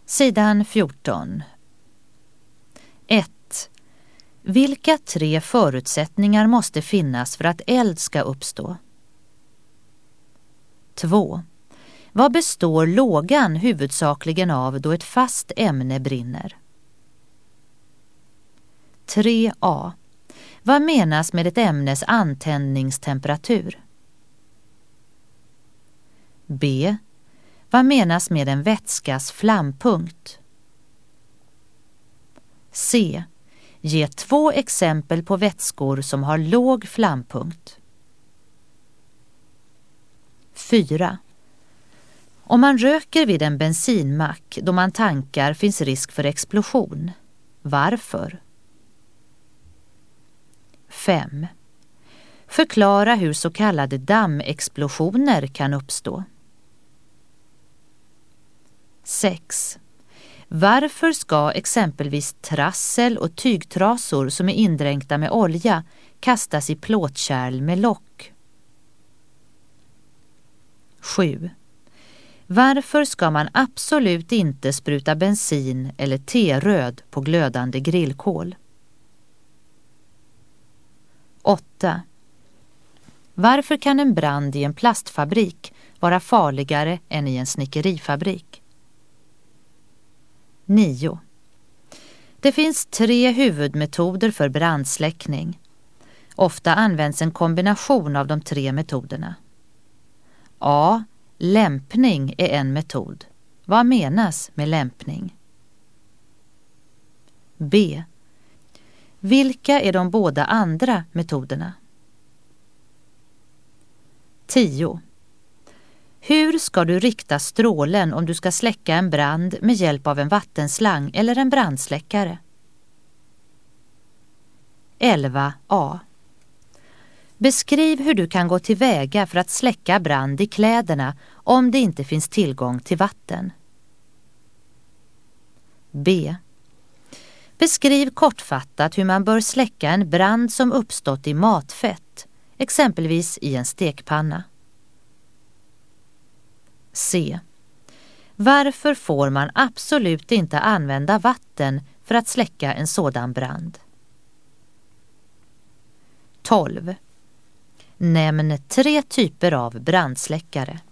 Sidan 14. 1. Vilka 3 förutsättningar måste finnas för att eld ska uppstå? 2. Vad består lågan huvudsakligen av då ett fast ämne brinner? 3a. Vad menas med ett ämnes antändningstemperatur? B. Vad menas med en vätskas flampunkt? C. Ge 2 exempel på vätskor som har låg flampunkt. 4. Om man röker vid en bensinmack då man tankar finns risk för explosion. Varför? 5. Förklara hur så kallade dammexplosioner kan uppstå. 6. Varför ska exempelvis trassel och tygtrasor som är indränkta med olja kastas i plåtkärl med lock? 7. Varför ska man absolut inte spruta bensin eller teröd på glödande grillkol? 8. Varför kan en brand i en plastfabrik vara farligare än i en snickerifabrik? 9. Det finns 3 huvudmetoder för brandsläckning. Ofta används en kombination av de 3 metoderna. A. Lämpning är en metod. Vad menas med lämpning? B. Vilka är de båda andra metoderna? 10. Hur ska du rikta strålen om du ska släcka en brand med hjälp av en vattenslang eller en brandsläckare? 11a. Beskriv hur du kan gå tillväga för att släcka brand i kläderna om det inte finns tillgång till vatten. B. Beskriv kortfattat hur man bör släcka en brand som uppstått i matfett, exempelvis i en stekpanna. C. Varför får man absolut inte använda vatten för att släcka en sådan brand? 12. Nämn 3 typer av brandsläckare.